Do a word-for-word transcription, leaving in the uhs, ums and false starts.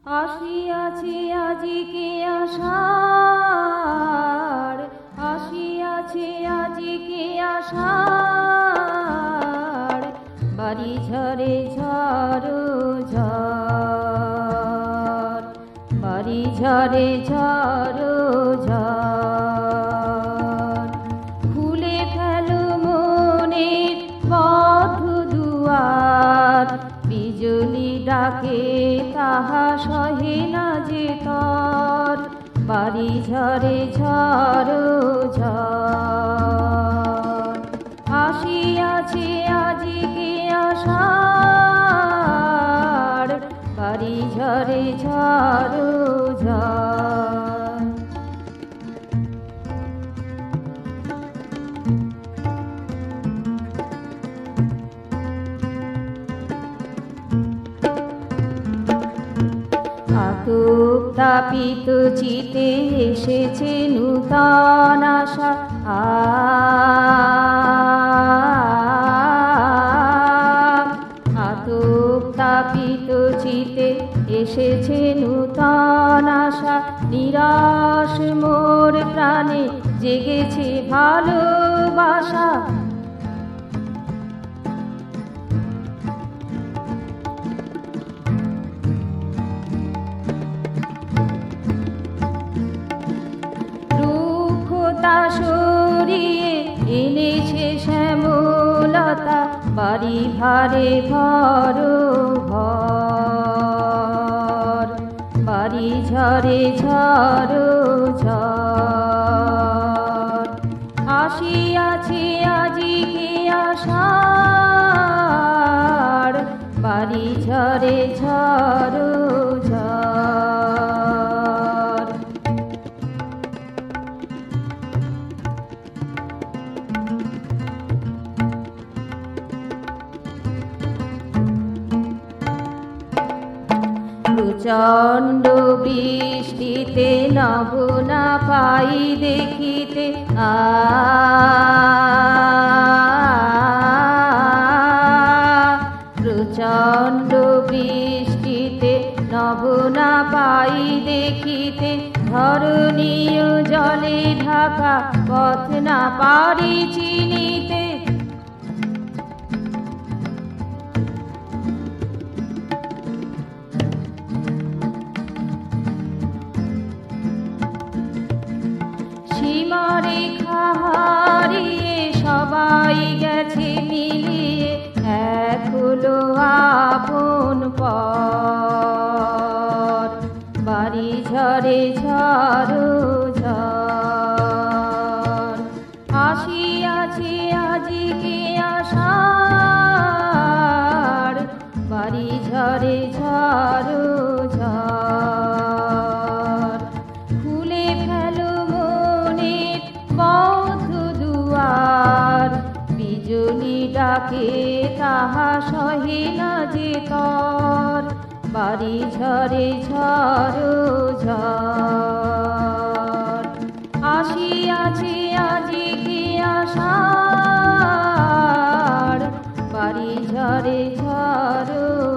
আসিয়াছে আজিকে আষাঢ়, আসিয়াছে আজিকে আষাঢ়, বাড়ি ঝরে ঝড়ো ঝড়, বাড়ি ঝরে ঝড়ো ঝড়। খুলে ফেলো মনের বদ্ধ দুয়ার, বিজলি ডাকে তাহা সহে না যে তর, বাড়ি ঝরে ঝড়ো ঝড়। আসিয়াছে আজিকে আষাঢ়, বাড়ি ঝরে ঝড়ো ঝড়। আতপ তাপিত চিতে এসেছে নূতন আশা, আতপ তাপিত চিতে এসেছে নূতন আশা। নিরাশ মোর প্রাণে জেগেছে ভালোবাসা, সরিয়ে এনেছে শ্যামলতা, বাড়ি ভারে ঘর ঘর, বাড়ি ঝরে ঝড়ো ঝড়। আসিয়াছে আজিকে আষাঢ়, বাড়ি ঝরে ঝড়ো ঝড়। প্রচণ্ড বৃষ্টিতে নভ না পাই দেখিতে, আ প্রচণ্ড বৃষ্টিতে নভ না পাই দেখিতে, ধরণীয় জলে ঢাকা পথ না পারি চিনিতে। সীমারেখা হারিয়ে সবাই গেছে মিলিয়ে, এক হলো আপন পর, বাড়ি ঝরে ঝড়ো ঝড়। আসিয়াছে আজিকে আষাঢ়, বাড়ি ঝরে ঝড়ো ঝড়। খুলে ফেলো মনের বদ্ধ দুয়ার, বিজলি ডাকে তাহা সহে না যে তর, বাড়ি ঝরে ঝড়ো ঝড়। আসিয়াছে আজিকে আষাঢ়, বাড়ি ঝরে ঝড়ো